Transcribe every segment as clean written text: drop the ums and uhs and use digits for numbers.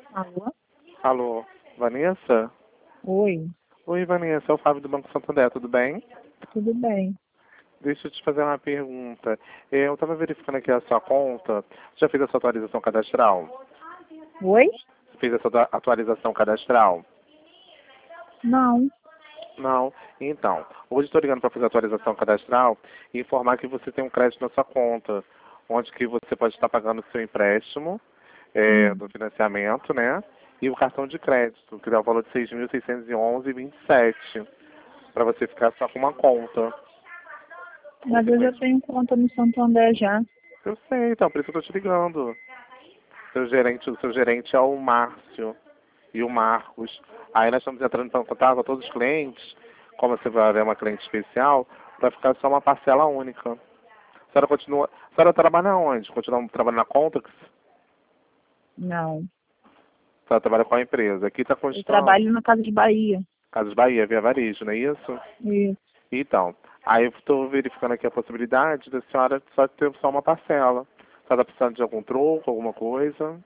Alô? Alô, Vanessa? Oi, Oi, Vanessa, é o Fábio do Banco Santander, tudo bem? tudo bem? Deixa eu te fazer uma pergunta. Eu estava verificando aqui a sua conta. Já fez a sua atualização cadastral? Oi? Fez a sua atualização cadastral? Não, Não. Então, hoje estou ligando para fazer a atualização cadastral e informar que você tem um crédito na sua conta, onde que você pode estar pagando o seu empréstimo do financiamento, né? E o cartão de crédito, que dá o valor de 6.611,27, para você ficar só com uma conta. mas eu já tenho conta no Santander já. Eu sei, então, por isso que eu estou te ligando. O seu gerente é o Márcio e o Marcos. Aí nós estamos entrando em contato com todos os clientes, como você vai ver uma cliente especial, para ficar só uma parcela única. A senhora continua. A senhora trabalha onde? Continua trabalhando na Contax? Não, A senhora trabalha com a empresa. Aqui está eu constando. trabalho na Casa de Bahia. Casas Bahia, Via Varejo, não é isso? Isso. Então, aí eu estou verificando aqui a possibilidade da senhora só ter só uma parcela. A senhora está precisando de algum troco, alguma coisa?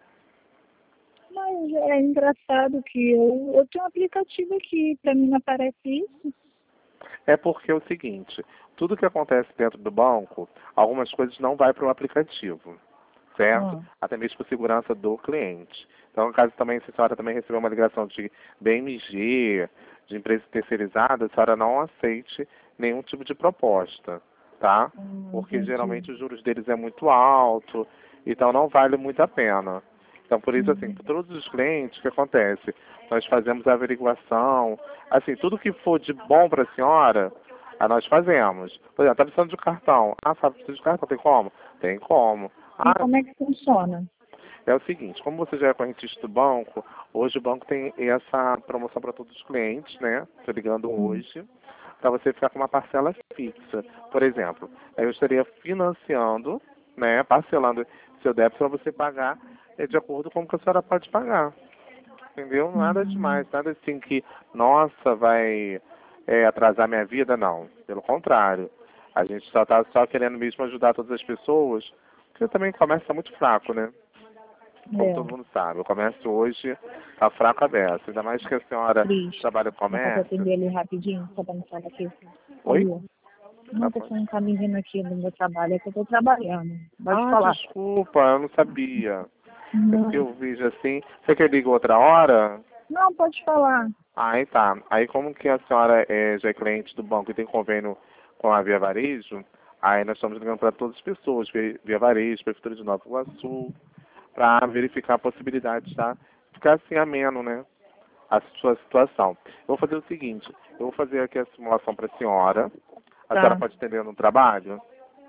Mas é engraçado que eu tenho um aplicativo aqui, pra mim não aparece isso. É porque é o seguinte, tudo que acontece dentro do banco, algumas coisas não vai para o aplicativo, certo? Ah, Até mesmo por segurança do cliente. Então, no caso também, se a senhora também receber uma ligação de BMG, de empresa terceirizada, a senhora não aceite nenhum tipo de proposta, tá? Porque entendi. geralmente os juros deles é muito alto, então não vale muito a pena. Então, por isso, assim, para todos os clientes, o que acontece? Nós fazemos a averiguação, assim, tudo que for de bom para a senhora, nós fazemos. Por exemplo, está precisando de cartão. Ah, sabe, precisa de cartão, tem como? Tem como. E Ah, como é que funciona? é o seguinte, como você já é correntista do banco, hoje o banco tem essa promoção para todos os clientes, né? Estou ligando hoje, para você ficar com uma parcela fixa. Por exemplo, eu estaria financiando, né, parcelando seu débito para você pagar de acordo com o que a senhora pode pagar. Entendeu? Nada demais, nada assim que, nossa, vai atrasar minha vida, não. Pelo contrário. A gente só está só querendo mesmo ajudar todas as pessoas, porque também o comércio está muito fraco, né? Como todo É, mundo sabe, o comércio hoje está fraco aberto. Ainda mais que a senhora Cris, trabalha com dá pra comércio. atender ali rapidinho, só pra não sair daqui? Oi? Alô? Ah, Não, tô pode. falando com a menina aqui do meu trabalho, é que eu tô trabalhando. Pode Ah, falar. desculpa, eu não sabia. É porque Não, eu vejo assim. Você quer ligar outra hora? não, pode falar. Aí tá. Aí como que a senhora já é cliente do banco e tem convênio com a Via Varejo, aí nós estamos ligando para todas as pessoas, Via Varejo, Prefeitura de Nova Iguaçu, para verificar a possibilidade, tá? Ficar assim ameno, né? A sua situação. Eu vou fazer o seguinte, eu vou fazer aqui a simulação para a senhora. A senhora Tá. pode atender no trabalho?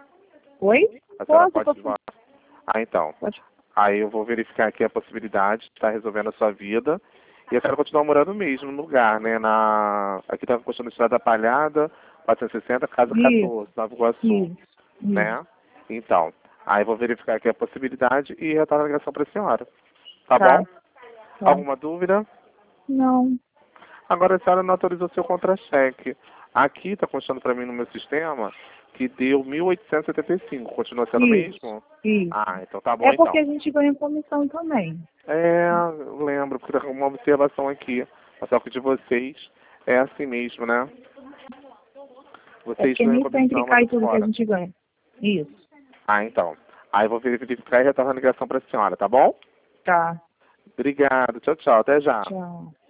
Oi? A senhora Posso, pode... posso. Ah, então. Pode. Aí eu vou verificar aqui a possibilidade de estar resolvendo a sua vida. E a senhora continua morando mesmo no lugar, né? Aqui está construindo Estrada Palhada, 460, Casa Isso, 14, Nova Iguaçu, isso, isso. né? Então, aí eu vou verificar aqui a possibilidade e retorno a ligação para a senhora. Tá Tá, bom? tá. Alguma dúvida? Não. Agora a senhora não autorizou seu contra-cheque. Aqui está constando para mim no meu sistema que deu 1.875. Continua sendo o Isso, mesmo? isso. Ah, então tá bom É porque então. a gente ganha comissão também. Eu lembro, porque tá uma observação aqui. Só que de vocês é assim mesmo, né? É Vocês porque ganham nem sempre comissão, mas cai é tudo que a fora. gente ganha. Isso. Ah, então. Aí eu vou verificar e retornar a ligação para a senhora, tá bom? Tá. Obrigado. Tchau, tchau. Até já. Tchau.